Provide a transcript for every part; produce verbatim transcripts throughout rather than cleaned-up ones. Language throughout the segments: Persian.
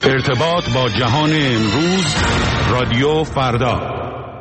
ارتباط با جهان امروز، رادیو فردا.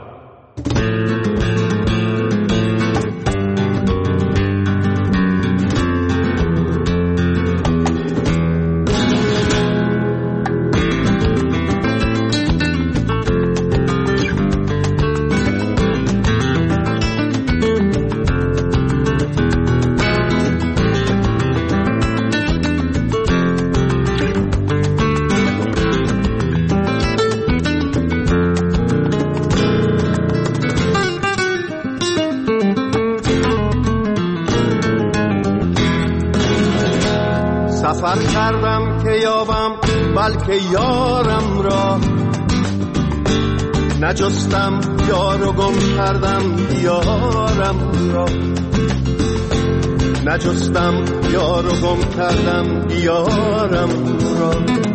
سفر کردم که یابم بلکه یارم را، نجستم یار و گم کردم یارم را، نجستم یار و گم کردم یارم را.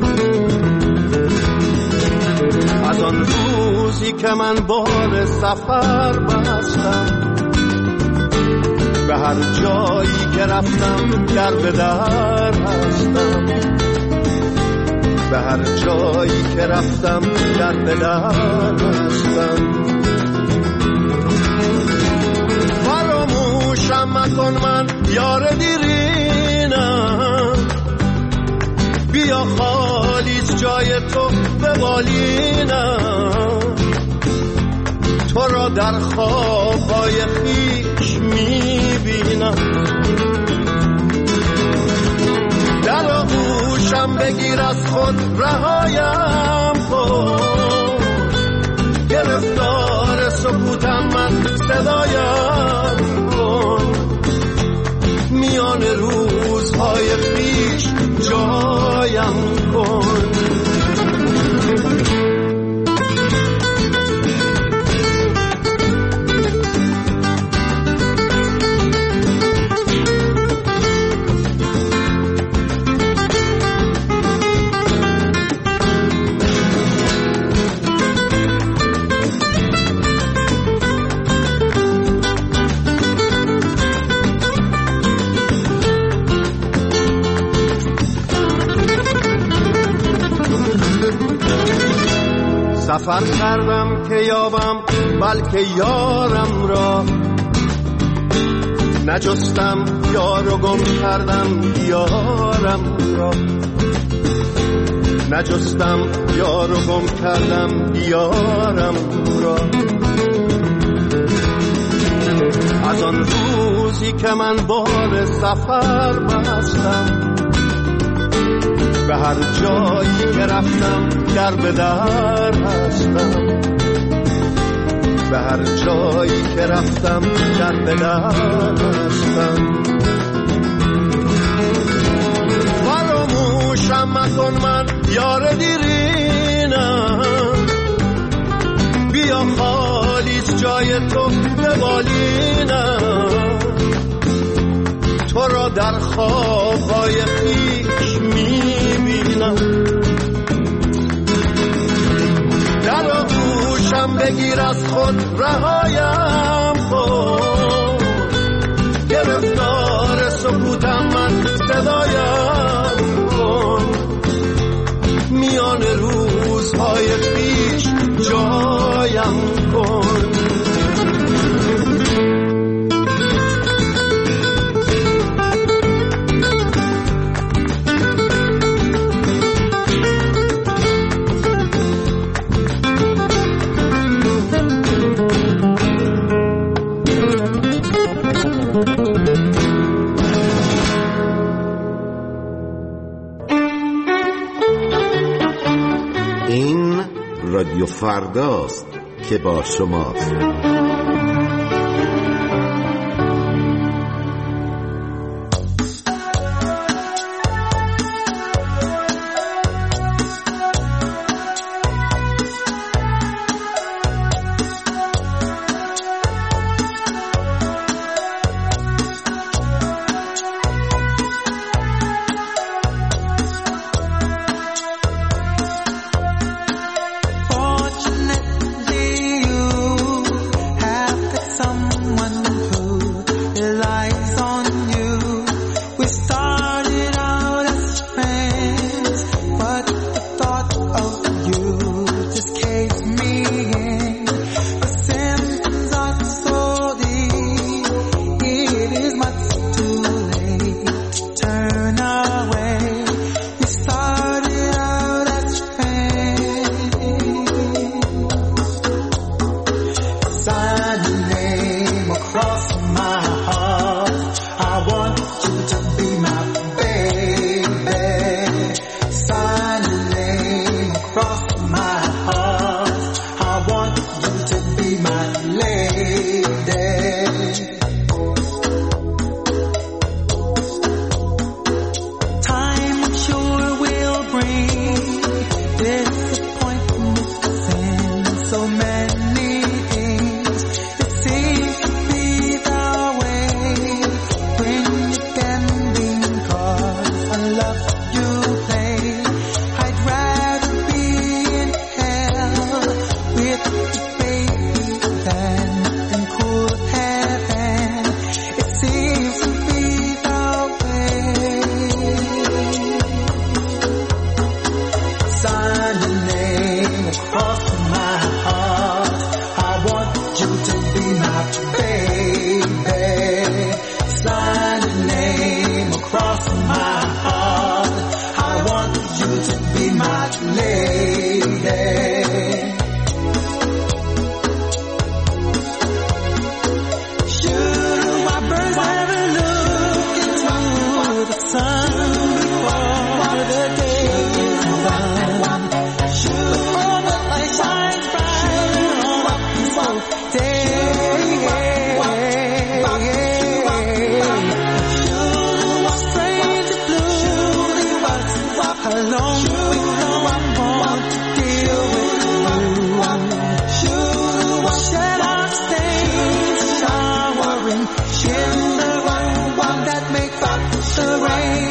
از آن روزی که من بار سفر بستم، به هر جایی که رفتم در به در هستم، به هر جایی که رفتم در به در هستم. فراموشم مکن من یار دیرینم، بیا خالیست جای تو به بالینم، تو را در خوابای خویش میبینم. در آغوشم بگیر از خود رهایم کن، گرفتار سکوتم من صدایم کن، میان روزهای خویش جایم کن. سفر کردم که یابم بلکه یارم را، نجستم یار و گم کردم یارم را، نجستم یار و گم کردم یارم را. از آن روزی که من بار سفر بستم، به هر جایی که رفتم در به در هستم، به هر جایی که رفتم در به در هستم. فراموشم مکن من یار دیرینم، بیا خالیست جای تو به بالینم، تو را در خوابهای خویش میبینم. در آغوشم بگیر از خود رهایم کن، گرفتار سکوتم من صدایم کن، میان روزهای خویش جایم کن. این رادیو فرداست که با شماست. don't think no one want to deal with you. Shed our stains, showering in the one that makes up the rain.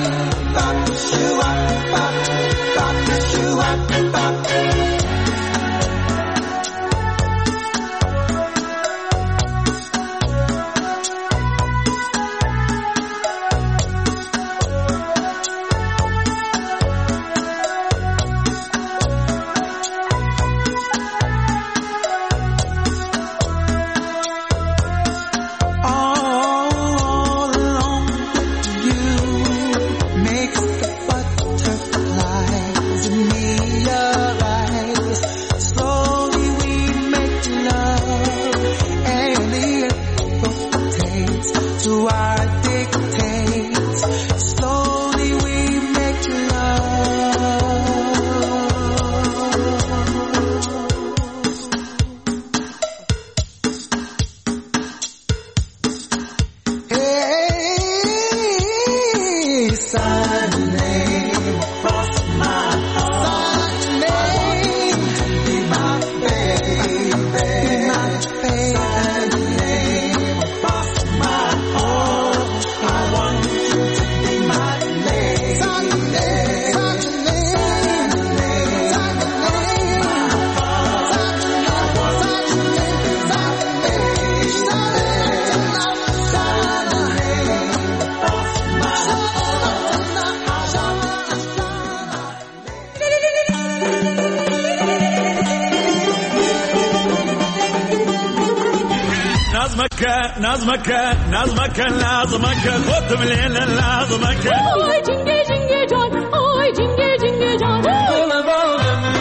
نظمك نظمك لازمك خد من لازمك آی جنگه جنگه جان آی جنگه جنگه جان گل باغم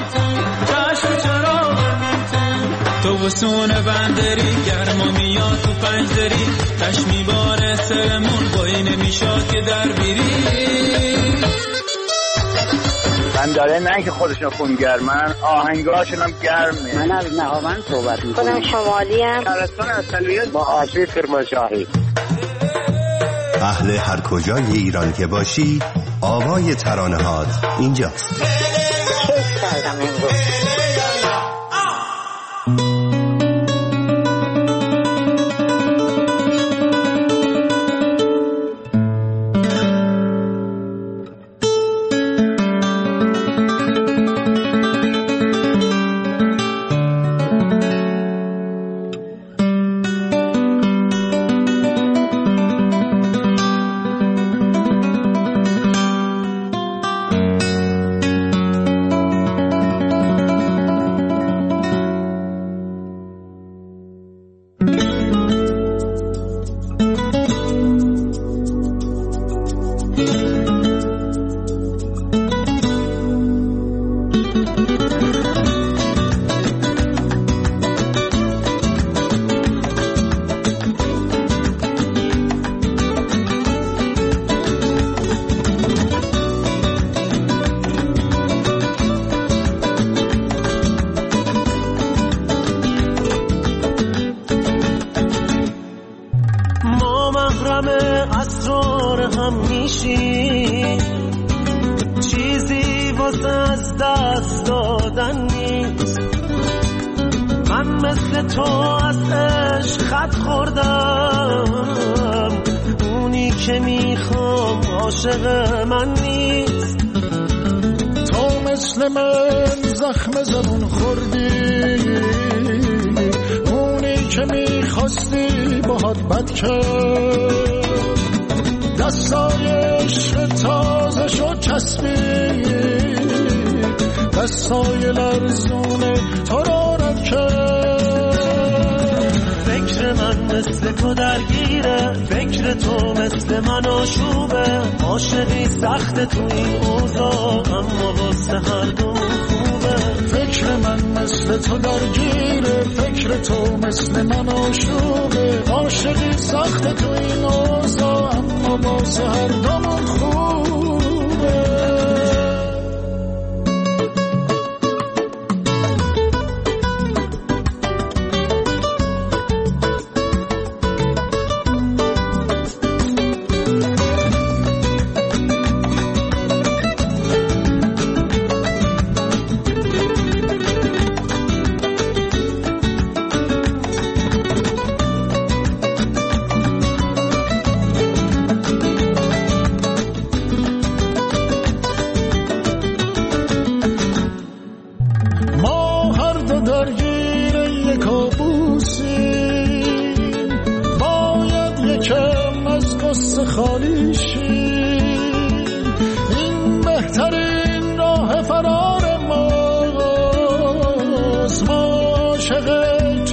تو چشم چراغم تو وسون بندری گرما میاد تو پنجدری تش میباره سرمون بایی نمیشاد که در بیری من داره نه که خودشون خونگرمن آهنگاشون هم گرمه. من از نهاوند صحبت میکنم. خودم شمالی هم شهرستان اصلیت با آشی کرمانشاهی. اهل هر کجای ایران که باشی آوای ترانه هات اینجاست. کیف کردم امروز.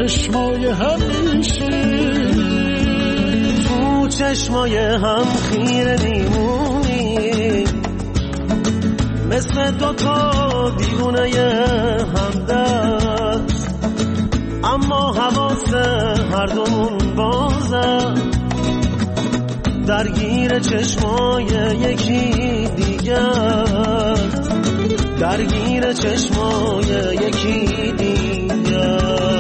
چشمای همیشی، تو چشمای هم خیره میمونی، مثل دوتا دیوونه همدست، اما حواس هر دومون بازه، درگیر چشمای یکی دیگه، درگیر چشمای یکی دیگه.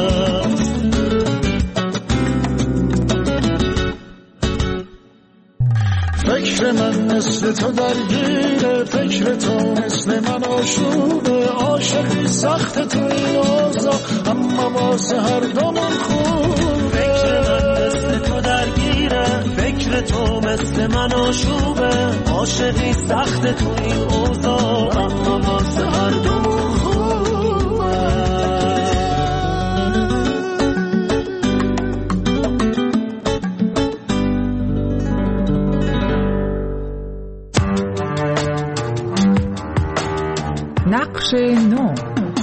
فکر من مثل تو درگیره، فکر تو مثل من آشوبه، عاشقی سخت تو این اوضاع، اما واسه هر دومون خوبه. فکر من مثل تو درگیره، فکر تو مثل من آشوبه، عاشقی سخت تو این اوضاع، اما واسه هر دومون خوبه. نقش نو.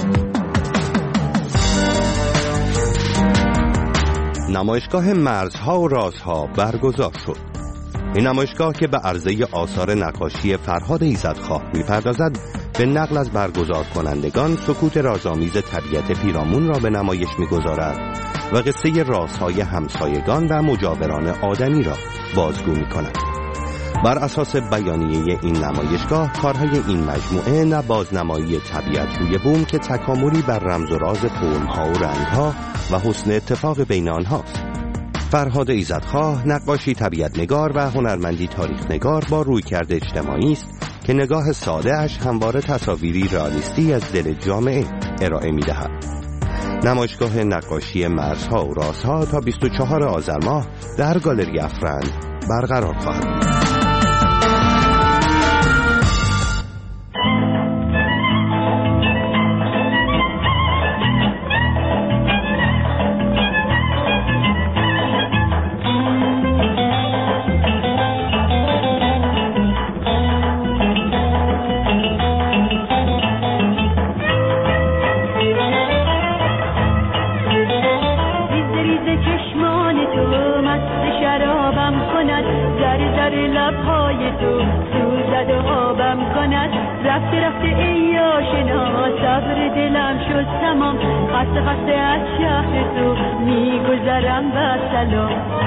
نمایشگاه مرزها و رازها برگزار شد. این نمایشگاه که به عرضه آثار نقاشی فرهاد ایزدخواه می‌پردازد، به نقل از برگزار کنندگان سکوت رازآمیز طبیعت پیرامون را به نمایش می‌گذارد و قصه رازهای همسایگان و مجاوران آدمی را بازگو می‌کند. بر اساس بیانیه این نمایشگاه، کارهای این مجموعه نه بازنمایی طبیعت روی بوم که تکاملی بر رمز و راز فرم‌ها و رنگ‌ها و حسن اتفاق بین آنهاست. فرهاد ایزدخواه نقاشی طبیعت نگار و هنرمندی تاریخ نگار با رویکرد اجتماعی است که نگاه ساده اش همواره تصاویری رئالیستی از دل جامعه ارائه می‌دهد. نمایشگاه نقاشی مرزها و رازها تا بیست و چهارم آذر ماه در گالری افرند برقرار خواهد بود. خسته خسته از شهر تو میگذرم با سلام.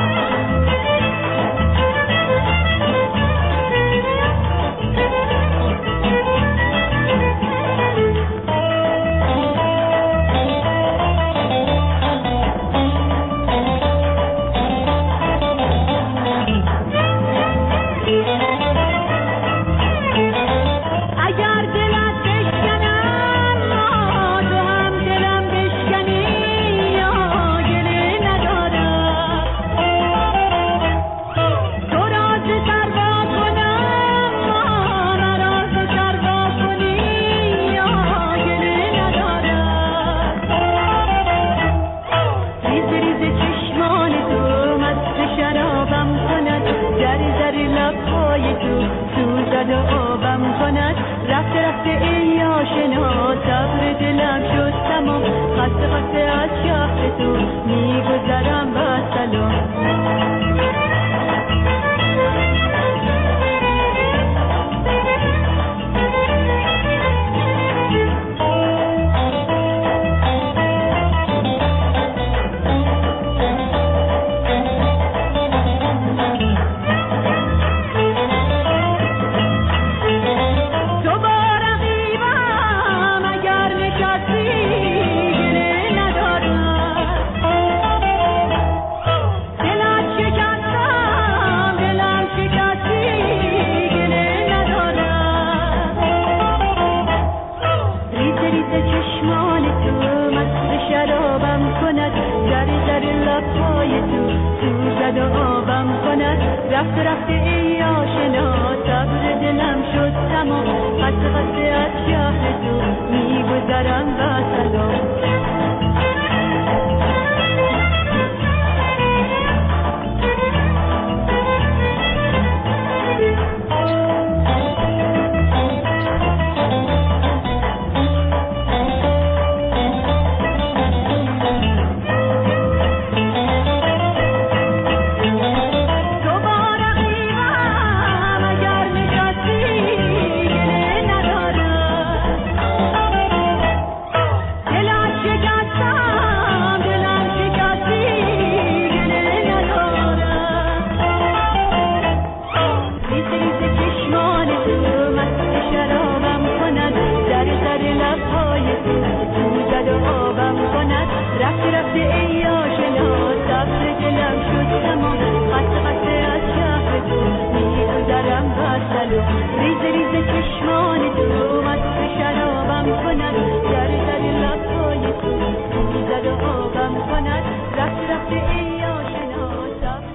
لبهای تو زد و آبم کند رفته رفته ای آشنا سبز دلم شد تمام خسته خسته از شهر تو میگذرم بسل و ریز ریز چشمان تو مست شرابم کند در در لبهای تو زد و آبم کند رفته رفته ای آشنا سبز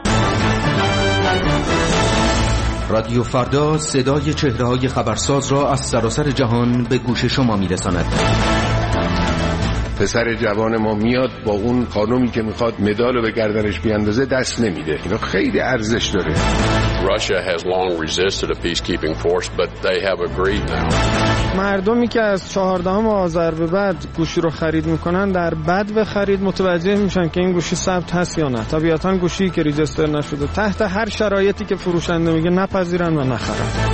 دلم. رادیو فردا صدای چهره‌های خبرساز را از سراسر جهان به گوش شما میرساند. پسر جوان ما میاد با اون خانومی که میخواد مدالو به گردنش بیاندازه دست نمیده. اینا خیلی ارزش داره. Russia has long resisted a peacekeeping force, but they have agreed now. مردمی که از چهاردهم آذر به بعد گوشی رو خرید میکنن در بدو خرید متوجه میشن که این گوشی ثبت هست یا نه. طبیعتاً گوشی که ریجستر نشده تحت هر شرایطی که فروشنده میگه نپذیرن و نخرن.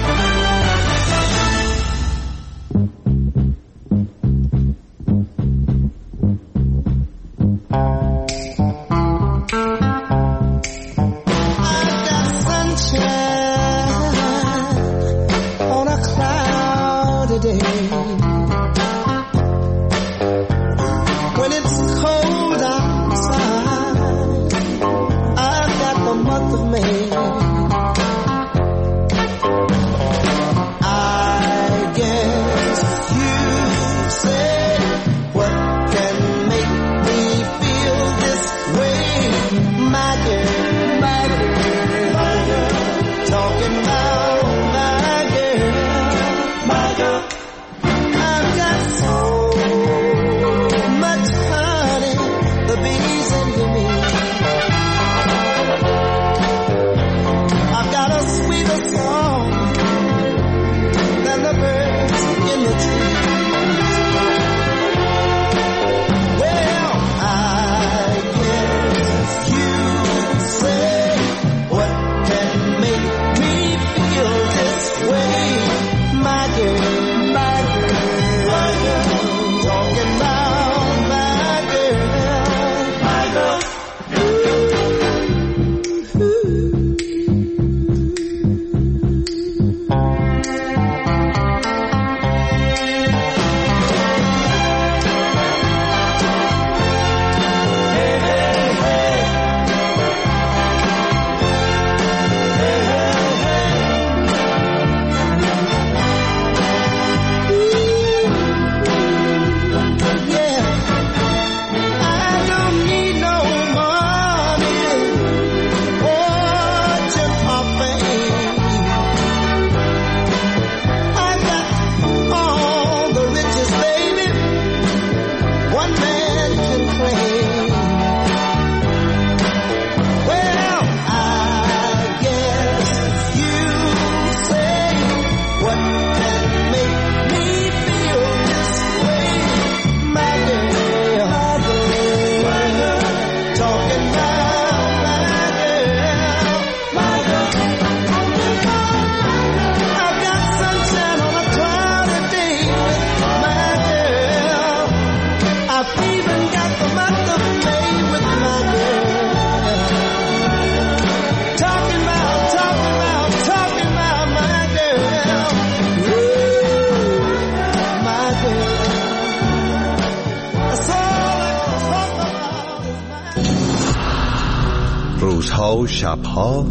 روزها و شبها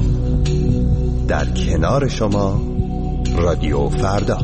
در کنار شما رادیو فردا.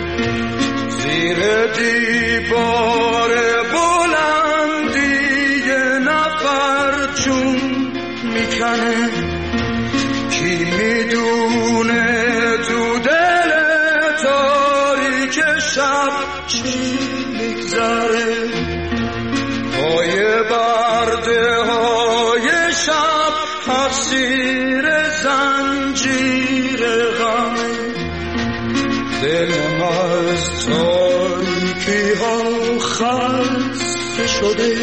زیر دیوار بلندی میکنه کی میدونه تو دل تاریک شب چی میگذره پای برده های شب حسیر زنجیر غم دلم از تاریکی ها خسته شده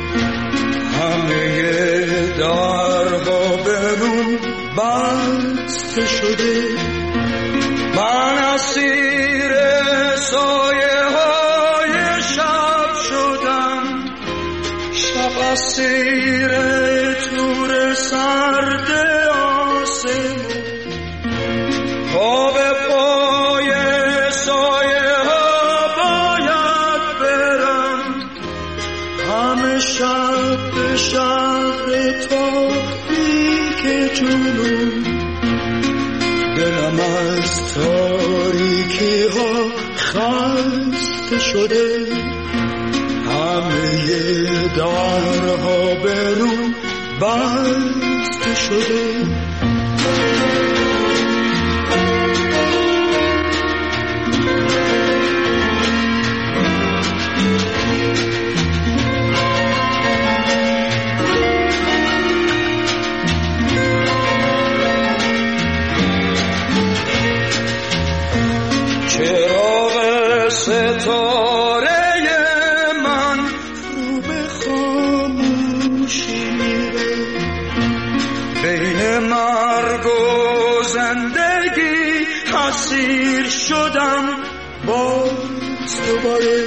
همه درها به روم بسته شده من اسیر سایه های شب شدم شب اسیر تور سرد آسمون پا به پای سایه ها باید برم همه شب به شهر تاریک جنون دلم از تاریکی ها خسته شده همه درها به روم بسته شده چراغ ستاره من رو به خاموشی میره بین مرگ و زندگی اسیر شدم باز دوباره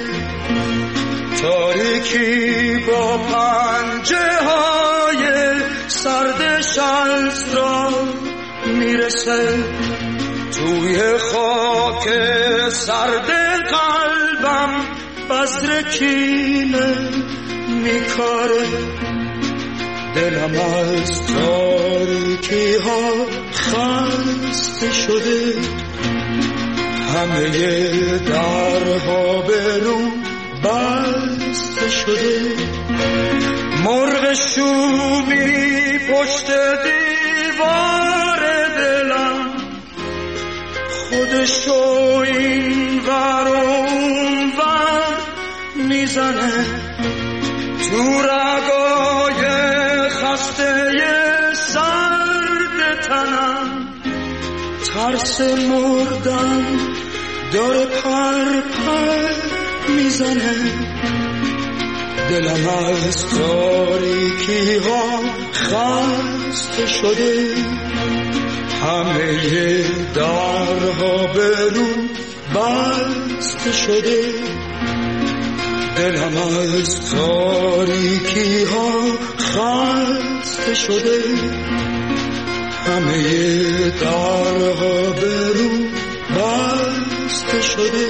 تاریکی با پنجه های سردش از را میرسه توی خاک سرد قلبم بذر کینه میکاره دلم از تاریکی ها خسته شده همه درها به روم بسته شده مرغ شومی پشت دیوار دلم خودشو این ور اون ور میزنه تو رگای خسته سرد تنم ترس مردن داره پر پر میزنه دلم از تاریکی ها خسته شده همه درها به روم بسته شده دلم از تاریکی ها خسته شده همه درها به روم بسته شده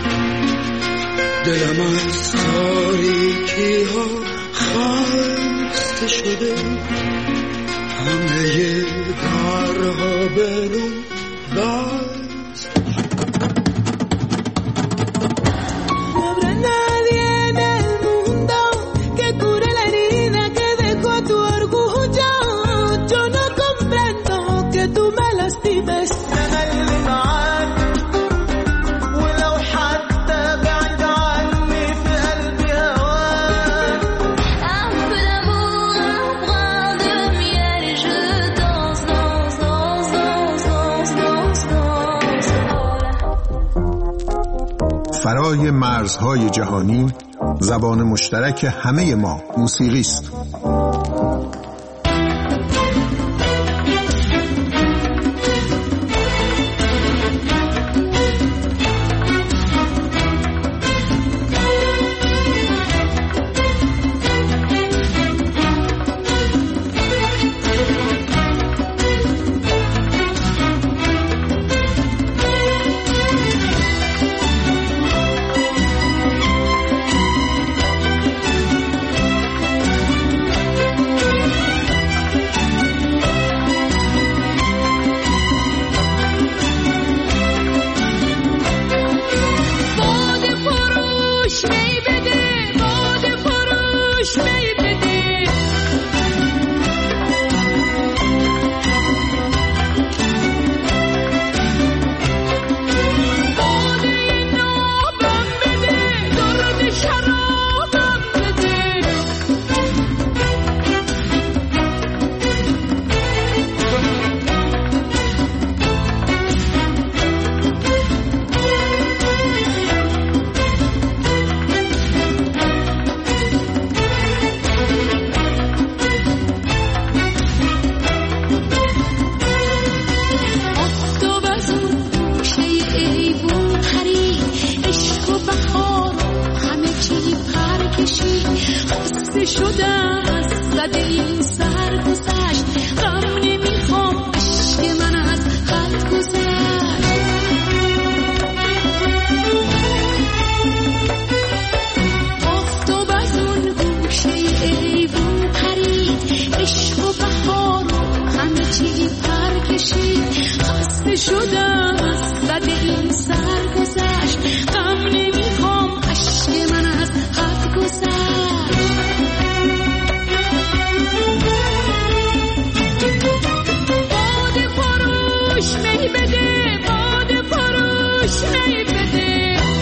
دلم از تاریکی ها خسته شده همه درها به روم بسته شده فرای مرزهای جهانی زبان مشترک همه ما موسیقی است. خسته شدم از صد این سر گذشت غم نمیخوام عشق من از حد گذشت آفتاب از اون گوشه ایوون پرید عشق و بهار و همه چی پر کشید خسته شدم از صد این سر گذشت غم نمیخوام عشق من از حد گذشت باد فروش می بده باد فروش می بده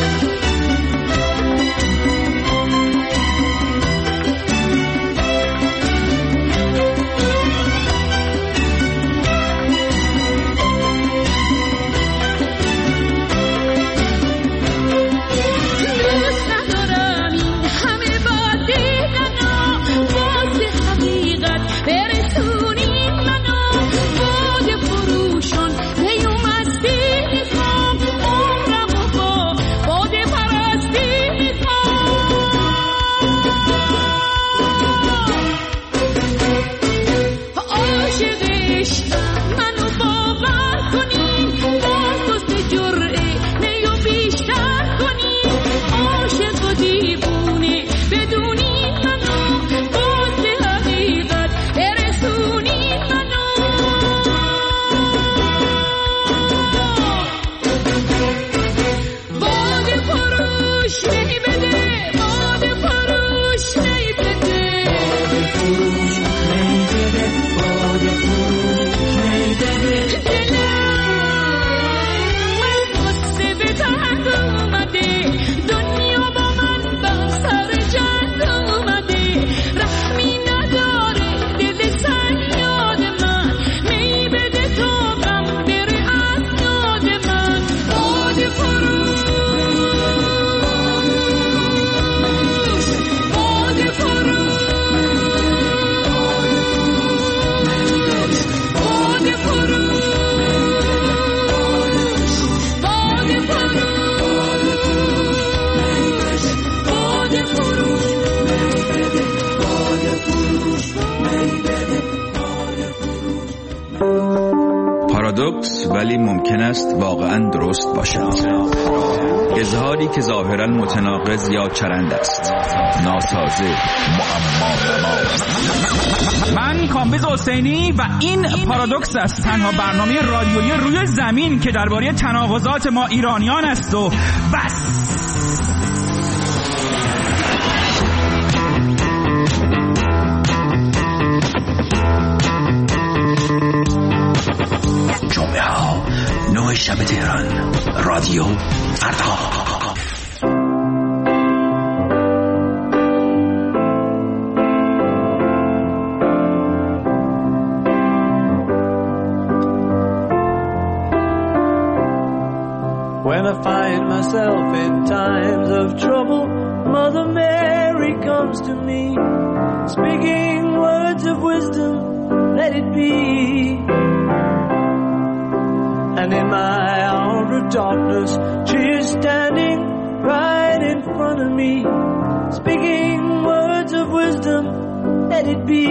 پارادوکس ولی ممکن است واقعا درست باشد. اظهاری که ظاهرا متناقض یا چرند است، ناسازه، معما. من کامبیز حسینی و این پارادوکس است، تنها برنامه رادیویی روی زمین که درباره تناقضات ما ایرانیان است و بس. جمعه ها نه شب تهران، رادیو فردا. When I find myself in times of trouble, Mother Mary comes to me, speaking words of wisdom, let it be. And in my hour of darkness, she is standing right in front of me, speaking words of wisdom, let it be.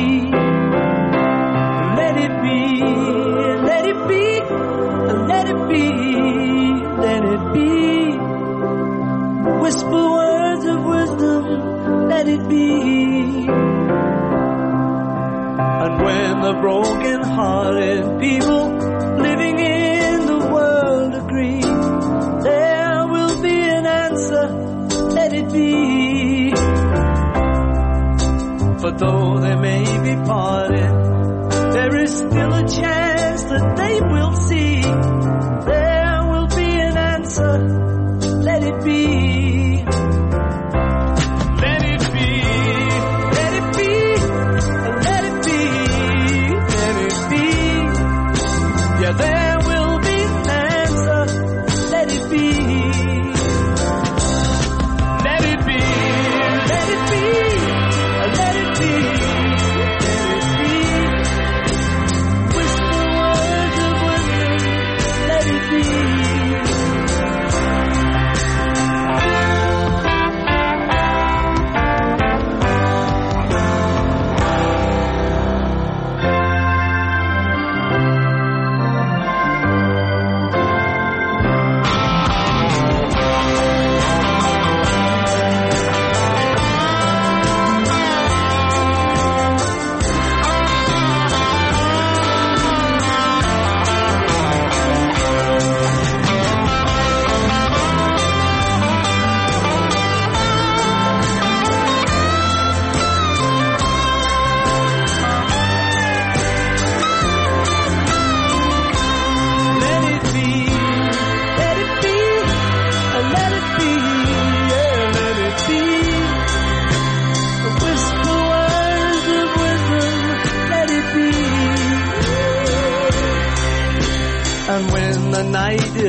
Let it be, let it be, let it be. Let it be. Whisper words of wisdom, let it be. And when the broken-hearted people living in the world agree, there will be an answer, let it be. For though they may be parted, there is still a chance that they will see. There will be an answer, let it be. Let it be, let it be, let it be, let it be. Yeah, there will be an answer, let it be. Let it be, let it be, let it be, let it be. Whisper words of wisdom, let it be.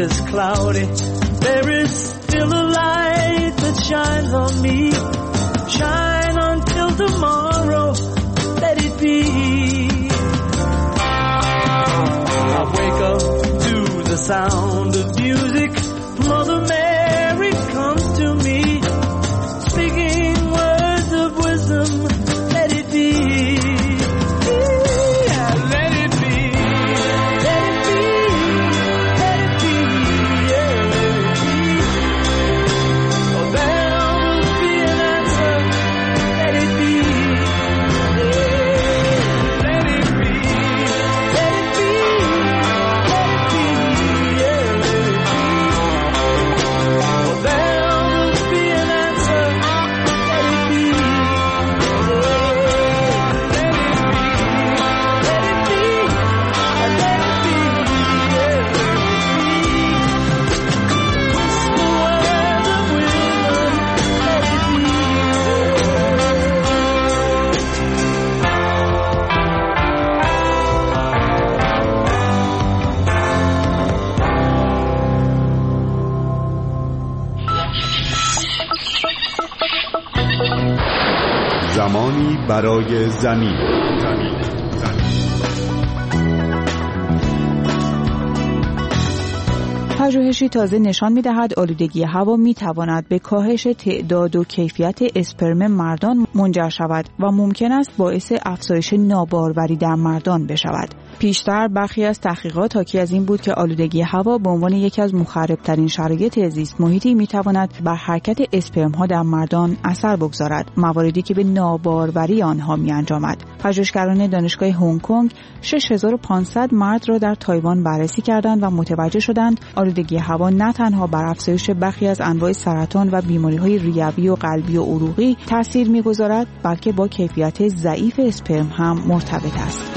is cloudy, there is still a light that shines on me. Shine until tomorrow, let it be. I wake up to the sound of music. Mother Mary comes to me, speaking words of wisdom. Let it be. Yeah, let it be. Let it be. Let it be. Yeah, let it be. Oh, there will be an answer. Let it be. Yeah, let it be. Let it be. Let it be. Yeah, let it be. Oh, there will be an answer. Let it be. Yeah, let it be. Let it be. Let it be. Yeah, let it be. Whisper words of wisdom. Let it be. زمانی برای زمین. پژوهشی تازه نشان می‌دهد آلودگی هوا می‌تواند به کاهش تعداد و کیفیت اسپرم مردان منجر شود و ممکن است باعث افزایش ناباروری در مردان بشود. پیشتر برخی از تحقیقات حاکی از این بود که آلودگی هوا به عنوان یکی از مخرب‌ترین شرایط زیست محیطی می‌تواند بر حرکت اسپرم‌ها در مردان اثر بگذارد، مواردی که به ناباروری آنها می‌انجامد. پژوهشگران دانشگاه هنگ کنگ شش هزار و پانصد مرد را در تایوان بررسی کردند و متوجه شدند آلودگی هوا نه تنها بر افزایش برخی از انواع سرطان و بیماری‌های ریوی و قلبی و عروقی تأثیر می‌گذارد، بلکه با کیفیت ضعیف اسپرم هم مرتبط است.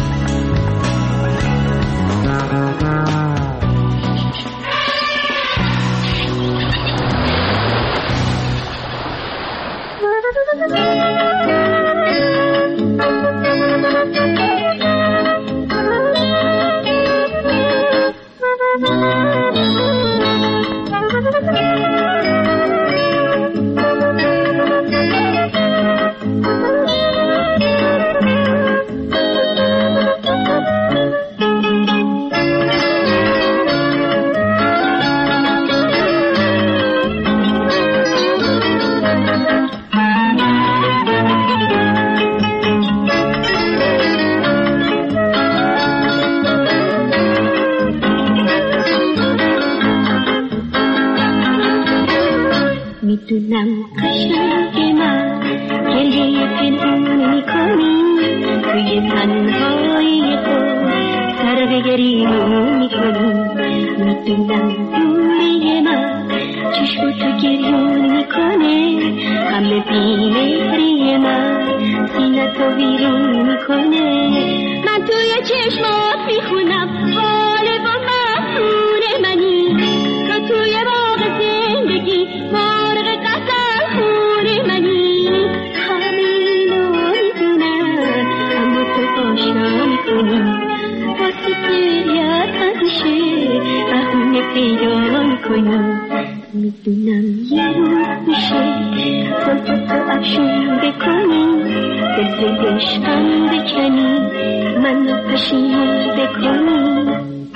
میدونم قشنگ من گریه پنهون میکنی، توی تنهایی خود سر به گریمون میکنی. میدونم دوری من چشم تو گریون میکنه، همه بیمهری من سینه تو بیرون میکنه. من توی چشمات میخونم حال با مفتون منی، تو توی باغ زندگی مارغ قطر خون منی. همه اینو میدونم اما تو آشنا میکنی، واسه گریت ازشه بهونه پیدا میکنی. میدونم یه روز میشه تو تو افشون بکنی، دل عشقم بکنی، منو پشیمون بکنی.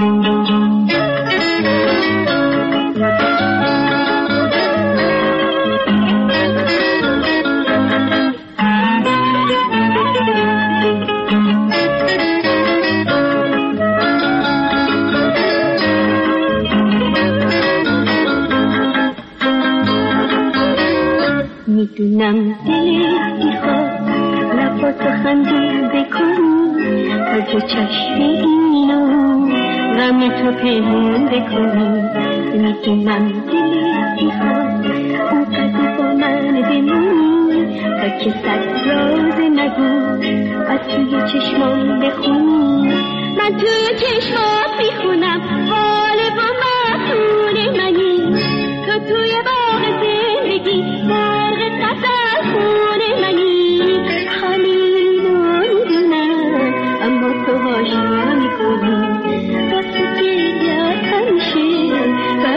میدونم دلت میخواد لباتو خندون بکنی، از رو چشم اینو غم تو پنهون بکنی. میدونم دلت میخواد اونقدر با من بمونی، تا که صد راز نگو از توی چشمام بخونی. من توی چشمات میخونم حال با مفتون منی، تو توی باغ زندگی برق قطر خون منی. همینو میدونم اما تو هاشا میکنی، واسه گریت همیشه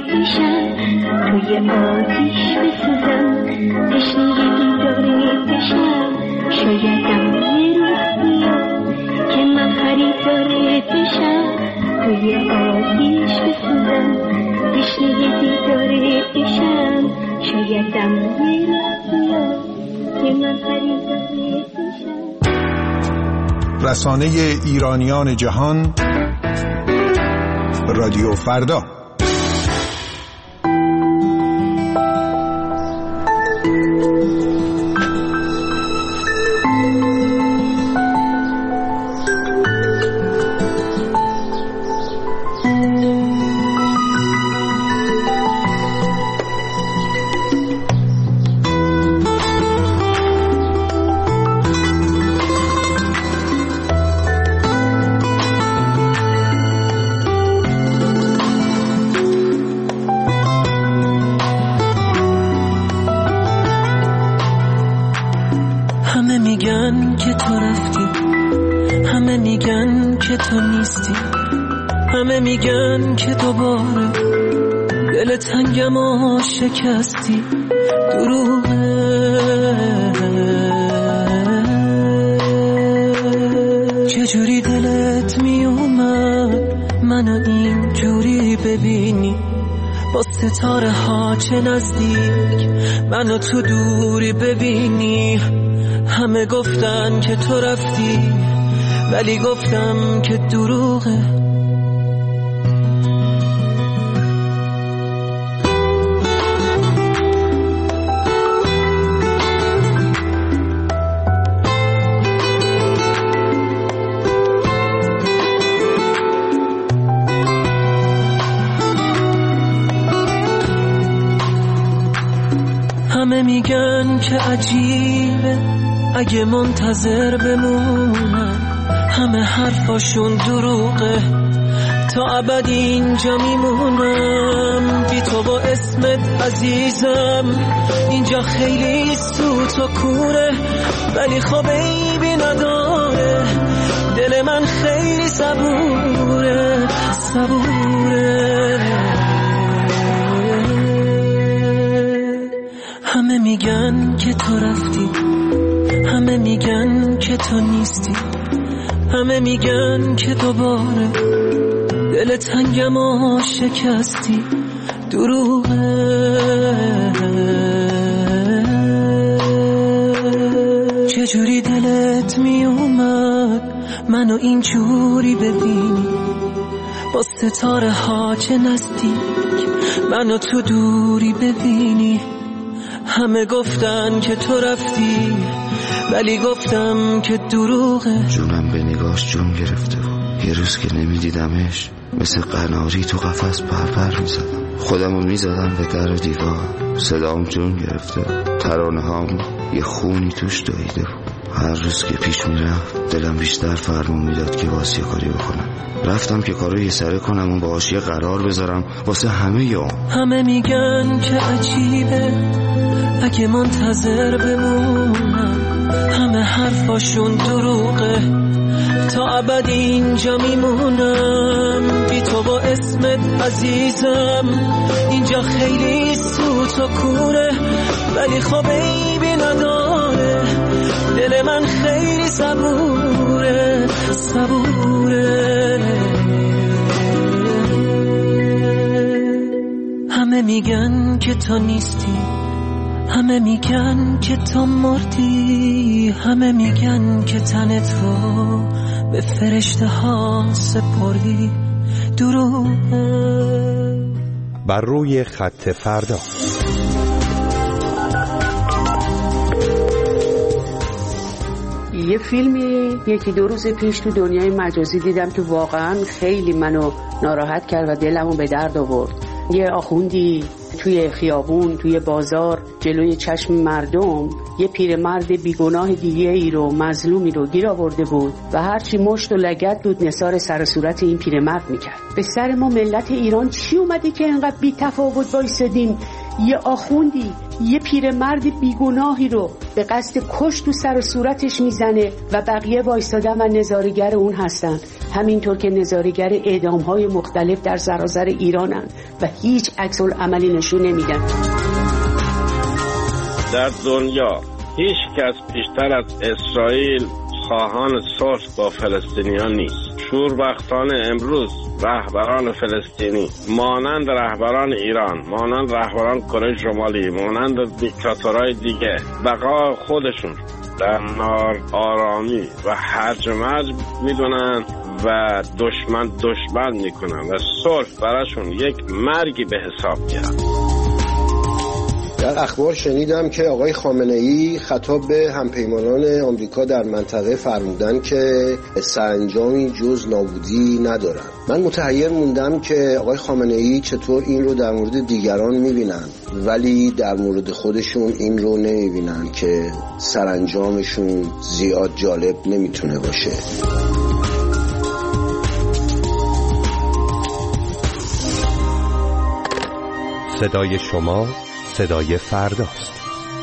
بشم توی آتیش بسوزم تشنه دیدارت بشم شایدم یه روز بیاد که من خریدارت بشم توی آتیش بسوزم تشنه دیدارت بشم شایدم یه روز بیاد که من خریدارت بشم. رسانه ایرانیان جهان، رادیو فردا. همه میگن که دوباره دل تنگم و شکستی دروغه چجوری دلت میومد منو اینجوری ببینی با ستاره ها چه نزدیک منو تو دوری ببینی همه گفتن که تو رفتی ولی گفتم که دروغه همه میگن که عجیبه اگه منتظر بمونم همه حرفاشون دروغه تا ابد اینجا میمونم بی تو با اسمت عزیزم اینجا خیلی سوت و کوره ولی خب عیبی نداره دل من خیلی صبوره صبوره همه میگن که تو رفتی همه میگن که تو نیستی همه میگن که دوباره دل تنگم و شکستی دروغه چجوری دلت میومد منو اینجوری ببینی با ستاره ها چه نزدیک منو تو دوری ببینی همه گفتن که تو رفتی ولی گفتم که دروغه جونم به نگاش جون گرفته بود یه روز که نمیدیدمش مثل قناری تو قفس پرپر میزدم خودمو میزدم به در و دیوار صدام جون گرفته ترانه هام یه خونی توش دویده بود هر روز که پیش میرفت دلم بیشتر فرمون میداد که واسه کاری بکنم رفتم که کارو یه سره کنم و باهاش یه قرار بذارم واسه همه یوم همه میگن که عجیبه اگه منتظر بمونم همه حرفاشون دروغه تا ابد اینجا میمونم بی تو با اسمت عزیزم اینجا خیلی سوت و کوره ولی خب عیبی نداره دل من خیلی صبوره صبوره همه میگن که تو نیستی همه میگن که تو مردی همه میگن که تن تو به فرشته ها سپردی دروغه. بر روی خط فردا یه فیلمی یکی دو روز پیش تو دنیای مجازی دیدم که واقعا خیلی منو ناراحت کرد و دلمو به درد آورد. یه آخوندی توی خیابون توی بازار جلوی چشم مردم یه پیرمرد بیگناه دیگه ای رو مظلومی رو گیر آورده بود و هرچی مشت و لگد بود نثار سر صورت این پیرمرد میکرد. به سر ما ملت ایران چی اومده که اینقدر بی تفاوت وایسادیم یه آخوندی یه پیرمرد بیگناهی رو به قصد کش تو سر و صورتش میزنه و بقیه وایستادن و نظاره‌گر اون هستن، همینطور که نظاره‌گر اعدام‌های مختلف در سراسر ایرانن و هیچ عکس‌العملی نشون نمیدن. در دنیا هیچ کس بیشتر از اسرائیل خواهان صلح با فلسطینیان نیست. شوربختانه امروز رهبران فلسطینی مانند رهبران ایران، مانند رهبران کره شمالی، مانند دیکتاتورهای دیگه بقا خودشون در نار آرامی و هرج مرج میدونن و دشمن دشمن میکنن و صلح براشون یک مرگی به حساب میاد. در اخبار شنیدم که آقای خامنه‌ای خطاب به همپیمانان آمریکا در منطقه فرمودن که سرانجامی جز نابودی ندارن. من متحیر موندم که آقای خامنه‌ای چطور این رو در مورد دیگران میبینن ولی در مورد خودشون این رو نمیبینن که سرانجامشون زیاد جالب نمیتونه باشه. صدای شما صدای فرداست.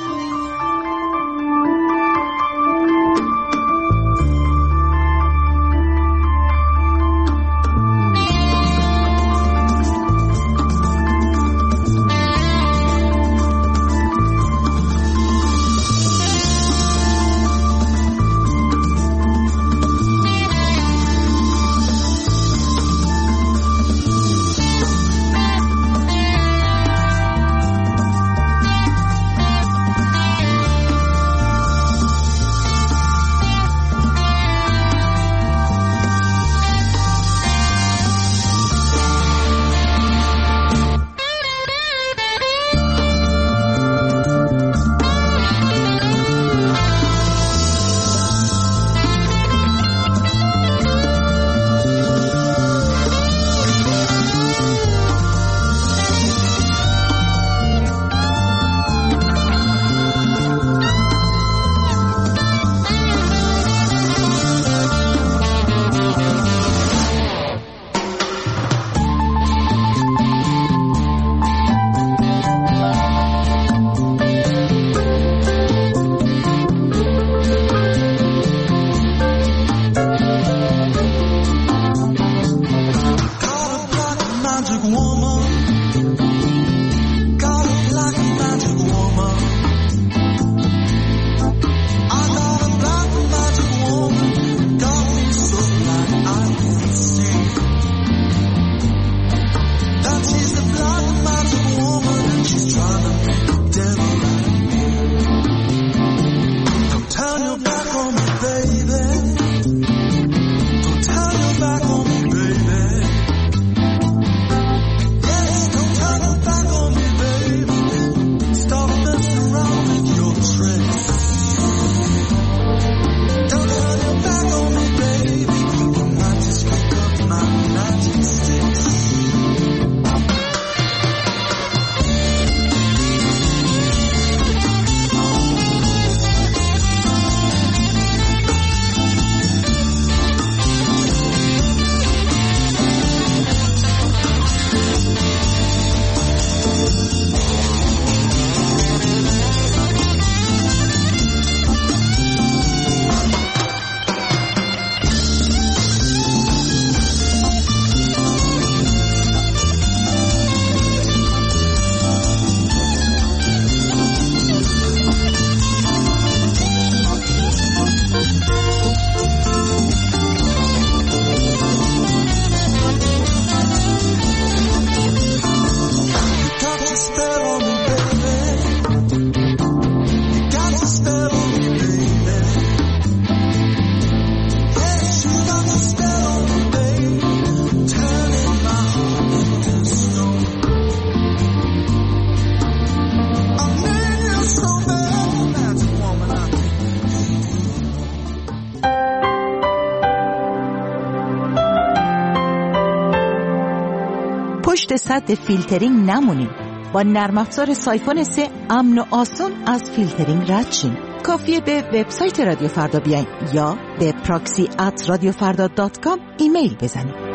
پشت سد فیلترینگ نمونید. با نرم افزار سایفون سه امن و آسون از فیلترینگ رد شین. کافیه به وبسایت رادیو فردا بیاین یا به پراکسی ات رادیو فردا دات کام ایمیل بزنید.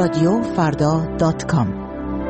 رادیو فردا دات کام.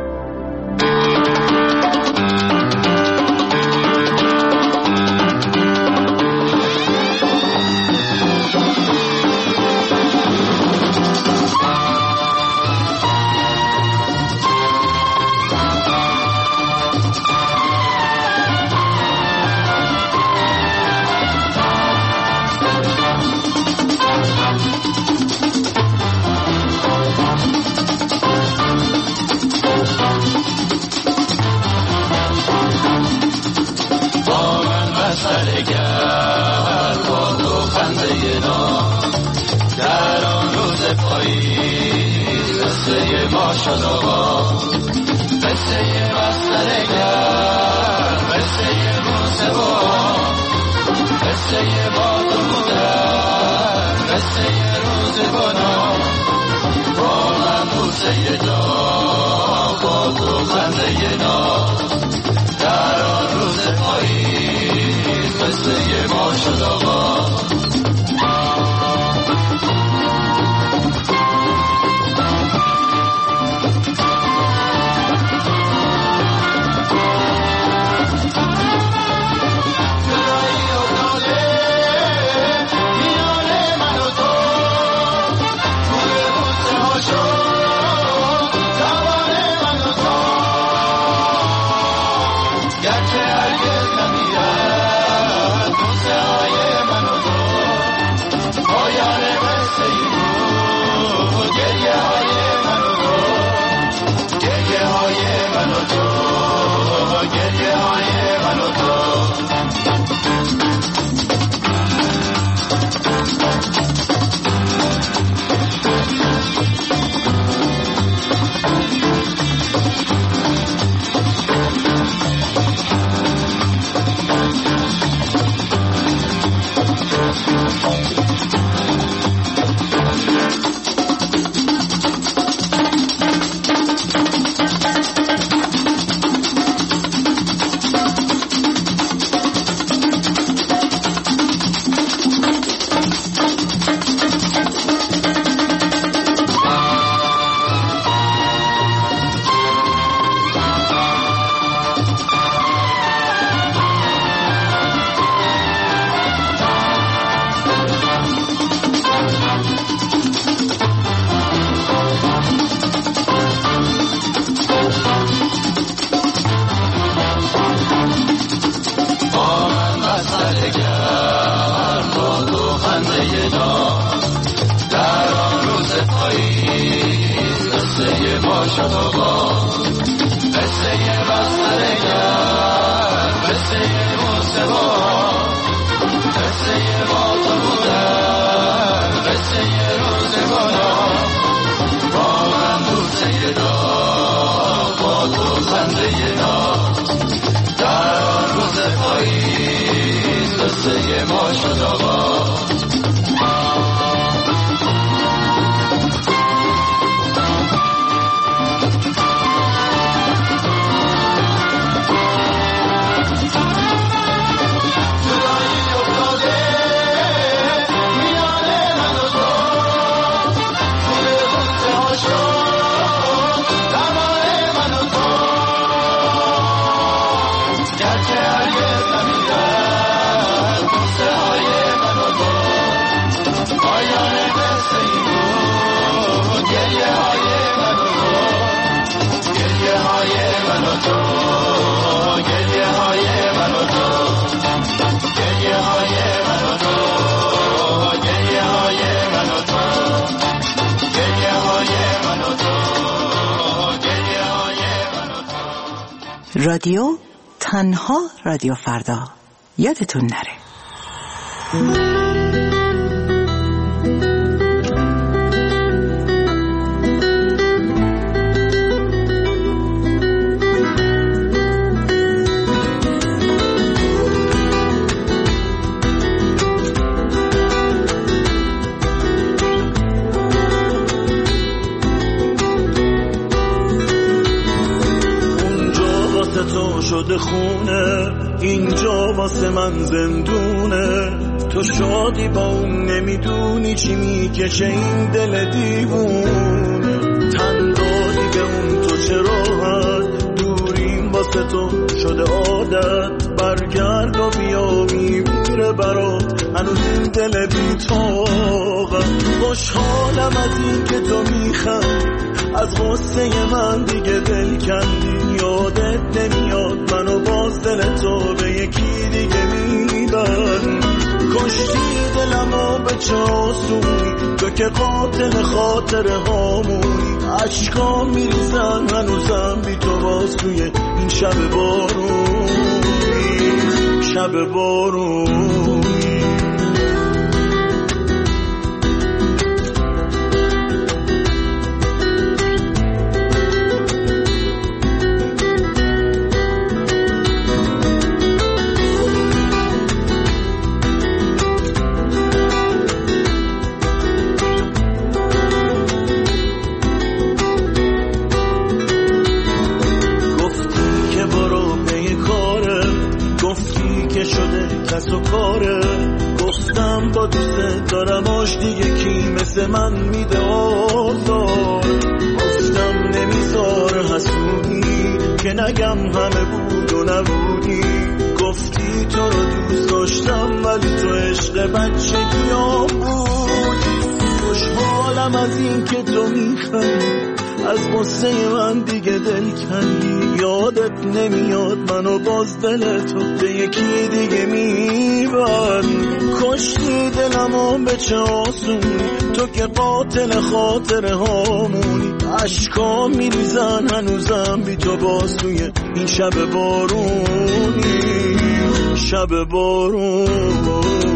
رادیو تنها رادیو فردا، یادتون نره. شده خونه اینجا واسه من زندونه، تو شادی با اون نمیدونی چی میکشه این دل دیوونه. تن دادی به اون تو چه راحت، دوریم واسه تو شده عادت، برگرد و بیا میمیره برات هنوز این دل بی‌طاقت. خوشحالم از این که تو میخند، از غصه من دیگه دل کندی، یادت نمیاد منو باز دل تو به یکی دیگه میدن. کشتی دلمو به چه آسونی، تو که قاتل خاطره هامونی، عشقام میریزن هنوزم بی تو باز توی این شب بارونی، شب بارونی. کس و کاره، گفتم با دوست دارم آش دیگه کی مثل من میده آزار، گفتم نمیذاره حسودی که نگم همه بود و نبودی، گفتی تو رو دوست داشتم ولی تو عشق بچگیام بودی. خوشحالم از این که تو میخندی، از غصه من دیگه دل کندی، یادت نمیاد منو باز دل تو به یکی دیگه میبند. کشتی دلمو به چه آسونی، تو که قاتل خاطره هامونی، عشقا میریزن هنوزم بی تو باز توی این شب بارونی، شب بارونی.